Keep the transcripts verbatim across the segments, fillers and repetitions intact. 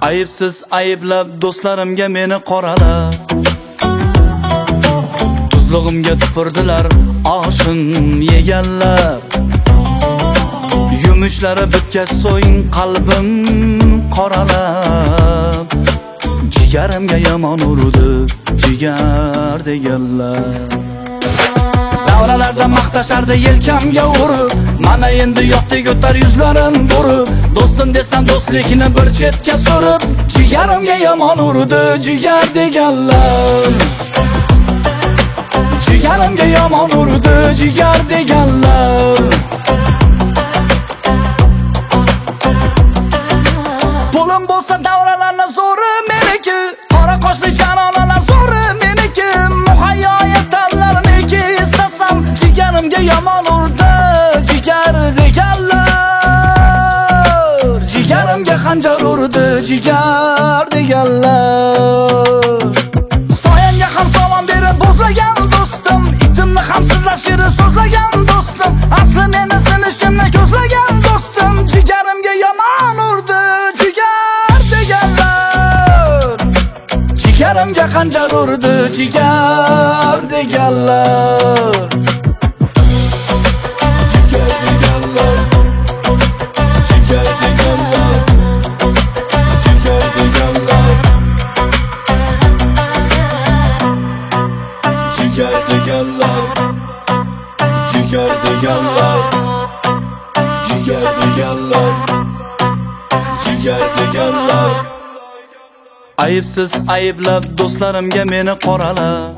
Ayıpsiz ayıplab do'stlarimga meni qoralab, tuzlig'imga tupurdilar oshim yeganlar. Yumushlari bitgach so'ng qalbim qoralab, jigarimga yomon urdi jigar deganlar. Davralarda maqtashardi yelkamga urib, mana endi yo'qdek o'tar yuzlarim burib. Do'stim desam do'stlikni bir chetga surib, jigarimga yomon urdi jigar deganlar. Jigarimga yomon urdi jigar deganlar. Pulim bo'lsa davralarni zo'ri meniki, qora qoshli janonalar zo'ri meniki, muhayyo yetarlarniki. Istasam jigarimga yomon urdi jigar deganlar. Jigarimga xanjar urdi jigar deganlar. Soyamga ham salom berib bo'zlagan do'stim, itimni ham sizlab shirin so'zlagan do'stim, asli meni sinishimni ko'zlagan do'stim, jigarimga yomon urdi jigar deganlar. Jigarimga xanjar urdi jigar deganlar. Jigar deganlar. Jigar deganlar. Jigar deganlar. Jigar deganlar. Jigar deganlar. Jigar deganlar. Jigar deganlar. Ayıpsiz ayıplab do'stlarimga meni qoralab,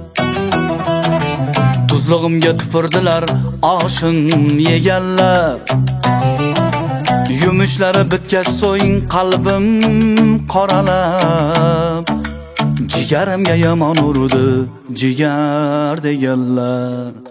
tuzlig'imga tupurdilar oshim yeganlar. Yumushlari bitgach so'ng qalbim qoralab, jigarimga yomon urdi jigar deganlar.